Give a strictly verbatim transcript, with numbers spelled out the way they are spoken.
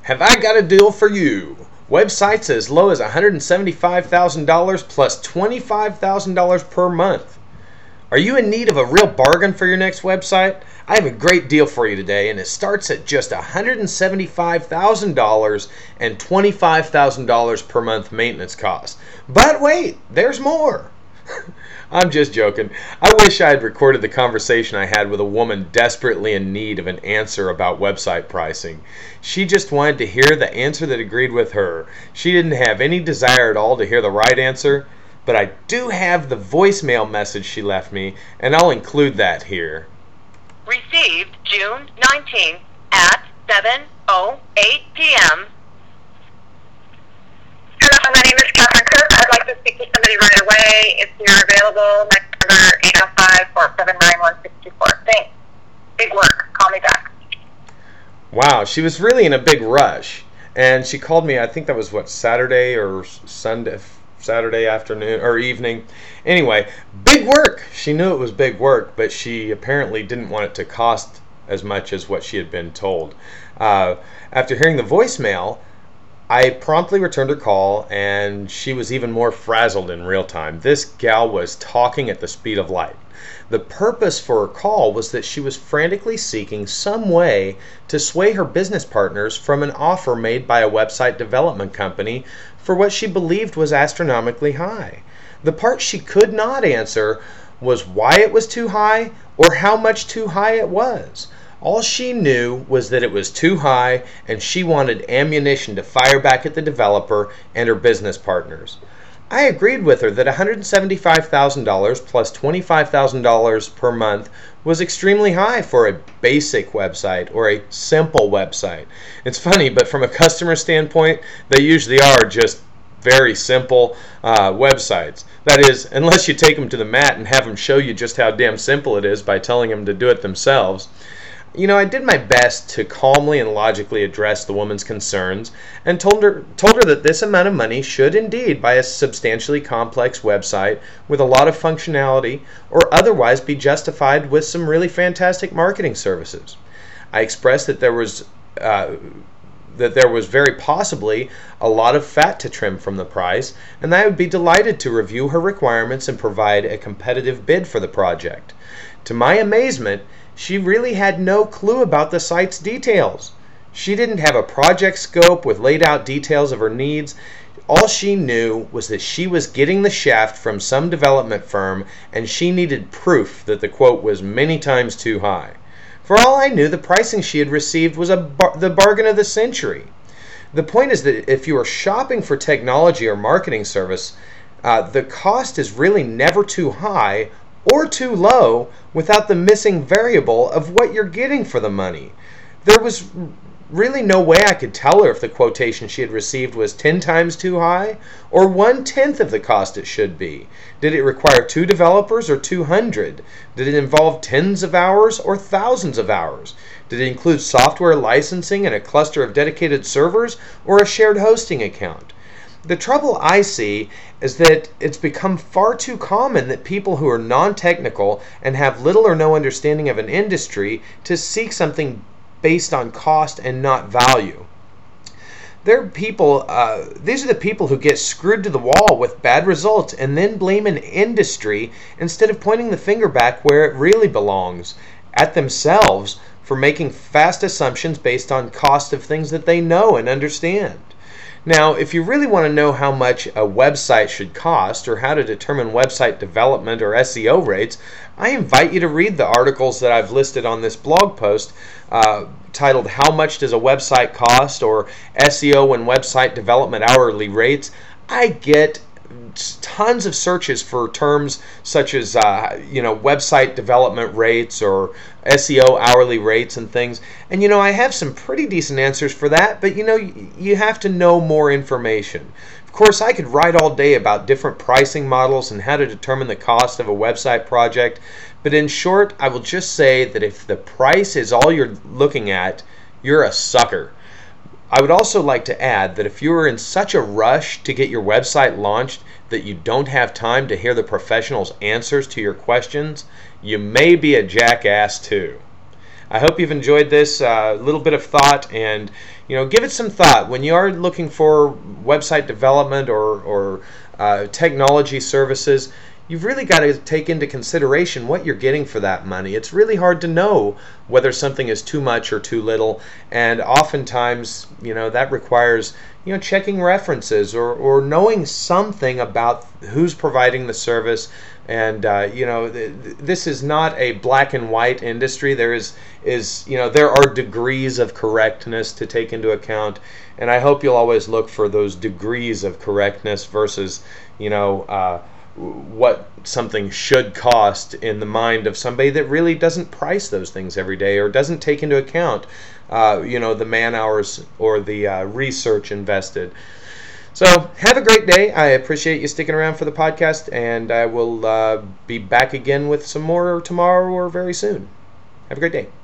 Have I got a deal for you? Websites as low as one hundred seventy-five thousand dollars plus twenty-five thousand dollars per month. Are you in need of a real bargain for your next website? I have a great deal for you today, and it starts at just one hundred seventy-five thousand dollars and twenty-five thousand dollars per month maintenance cost. But wait, there's more. I'm just joking. I wish I had recorded the conversation I had with a woman desperately in need of an answer about website pricing. She just wanted to hear the answer that agreed with her. She didn't have any desire at all to hear the right answer, but I do have the voicemail message she left me, and I'll include that here. Received June nineteenth at seven oh eight p.m. Hello, my name is Catherine Cook. I'd like to speak to somebody right away. If you're available, my number eight oh five, four seven nine, one six two four. Thanks. Big work. Call me back. Wow, she was really in a big rush. And she called me, I think that was what, Saturday or Sunday, Saturday afternoon or evening. Anyway, big work. She knew it was big work, but she apparently didn't want it to cost as much as what she had been told. Uh, after hearing the voicemail, I promptly returned her call, and she was even more frazzled in real time. This gal was talking at the speed of light. The purpose for her call was that she was frantically seeking some way to sway her business partners from an offer made by a website development company for what she believed was astronomically high. The part she could not answer was why it was too high or how much too high it was. All she knew was that it was too high, and she wanted ammunition to fire back at the developer and her business partners. I agreed with her that one hundred seventy-five thousand dollars plus twenty-five thousand dollars per month was extremely high for a basic website or a simple website. It's funny, but from a customer standpoint, they usually are just very simple uh, websites. That is, unless you take them to the mat and have them show you just how damn simple it is by telling them to do it themselves. You know, I did my best to calmly and logically address the woman's concerns and told her told her that this amount of money should indeed buy a substantially complex website with a lot of functionality or otherwise be justified with some really fantastic marketing services. I expressed that there was uh, that there was very possibly a lot of fat to trim from the price, and that I would be delighted to review her requirements and provide a competitive bid for the project. To my amazement, she really had no clue about the site's details. She didn't have a project scope with laid out details of her needs. All she knew was that she was getting the shaft from some development firm, and she needed proof that the quote was many times too high. For all I knew, the pricing she had received was a bar- the bargain of the century. The point is that if you are shopping for technology or marketing service, uh, the cost is really never too high or too low without the missing variable of what you're getting for the money. There was really no way I could tell her if the quotation she had received was ten times too high or one-tenth of the cost it should be. Did it require two developers or two hundred? Did it involve tens of hours or thousands of hours? Did it include software licensing and a cluster of dedicated servers or a shared hosting account? The trouble I see is that it's become far too common that people who are non-technical and have little or no understanding of an industry to seek something based on cost and not value. They're people, uh, these are the people who get screwed to the wall with bad results and then blame an industry instead of pointing the finger back where it really belongs, at themselves, for making fast assumptions based on cost of things that they know and understand. Now, if you really want to know how much a website should cost or how to determine website development or S E O rates, I invite you to read the articles that I've listed on this blog post uh, titled How Much Does a Website Cost? Or S E O and Website Development Hourly Rates. I get tons of searches for terms such as uh, you know website development rates or S E O hourly rates and things, and you know I have some pretty decent answers for that, but you know you have to know more information. Of course, I could write all day about different pricing models and how to determine the cost of a website project, but in short, I will just say that if the price is all you're looking at, you're a sucker. I would also like to add that if you are in such a rush to get your website launched that you don't have time to hear the professional's answers to your questions, you may be a jackass too. I hope you've enjoyed this uh, little bit of thought, and you know, give it some thought when you are looking for website development or or uh, technology services. You've really got to take into consideration what you're getting for that money. It's really hard to know whether something is too much or too little, and oftentimes, you know, that requires, you know, checking references or, or knowing something about who's providing the service. And uh, you know, th- this is not a black and white industry. There is is you know, there are degrees of correctness to take into account, and I hope you'll always look for those degrees of correctness versus, you know, uh, what something should cost in the mind of somebody that really doesn't price those things every day or doesn't take into account, uh, you know, the man hours or the uh, research invested. So have a great day. I appreciate you sticking around for the podcast, and I will uh, be back again with some more tomorrow or very soon. Have a great day.